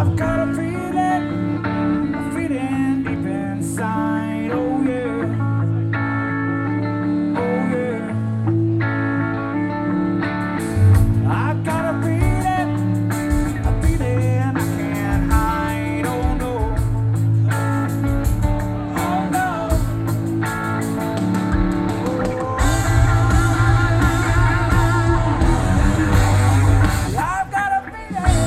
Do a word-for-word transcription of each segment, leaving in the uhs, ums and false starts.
I've got a feeling, a feeling deep inside, oh yeah, oh yeah. I've got a feeling, a feeling I can't hide, oh no, oh no. I've got a feeling.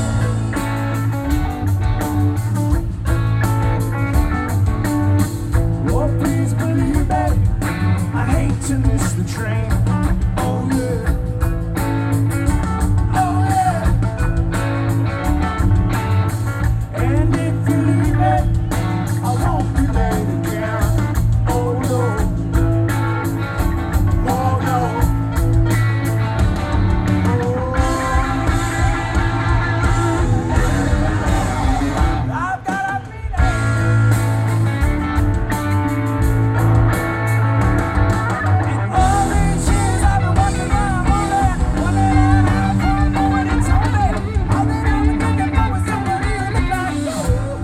Oh, please believe it, I hate to miss the train. Oh yeah, oh yeah. And if you leave it, I won't be late again. Oh no, oh no. I've got a feeling. In all these years I've been walking around wondering, wondering how come nobody told me. All that I've been thinking about was somebody who looked like you.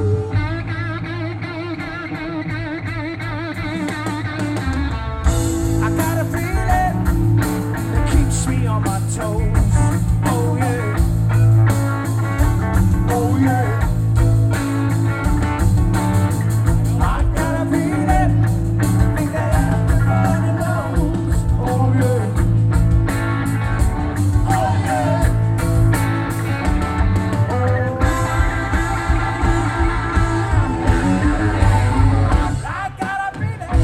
I got a feeling that keeps me on my toes. Oh yeah, oh yeah. I got a feeling, think that everybody knows. Oh yeah, oh yeah. I got a feeling.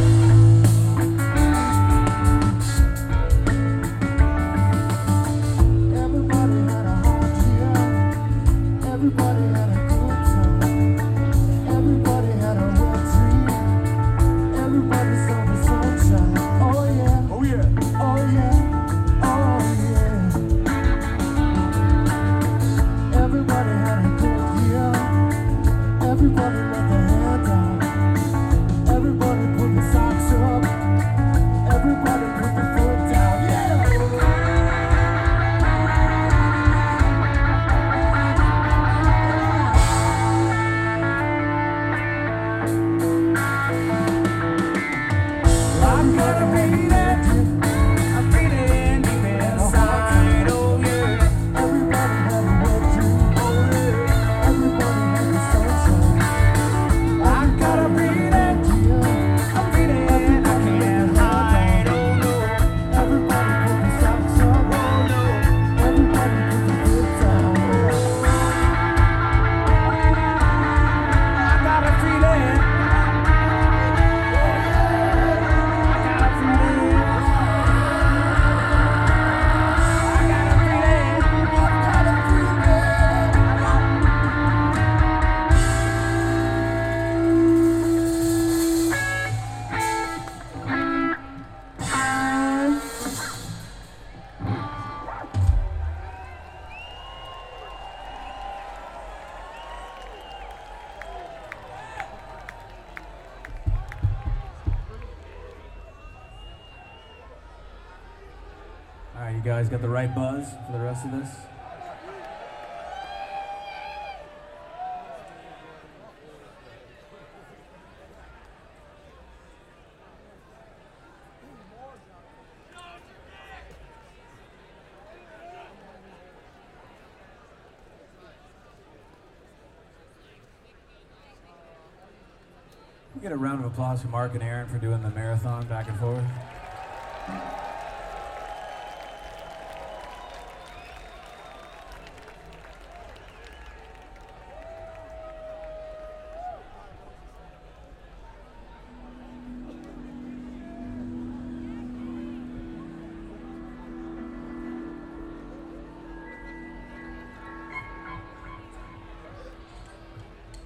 Everybody had a hard year. Everybody had a good time. Everybody had a wet dream. Everybody saw the sunshine. Oh yeah, oh yeah, oh yeah, oh yeah. Everybody had a good year. Everybody let their hair down. Everybody put the socks up. Everybody put the foot down. Yeah. I'm gonna read it. I'm feeling deep inside. Oh yeah. Everybody had a wet dream. Oh yeah. Everybody had the sunshine. I gotta read it. I'm feeling I can't hide. Oh no. Everybody put the socks up. Oh no. Everybody put the foot down. I got a feeling. All right, you guys got the right buzz for the rest of this? We get a round of applause for Mark and Aaron for doing the marathon back and forth.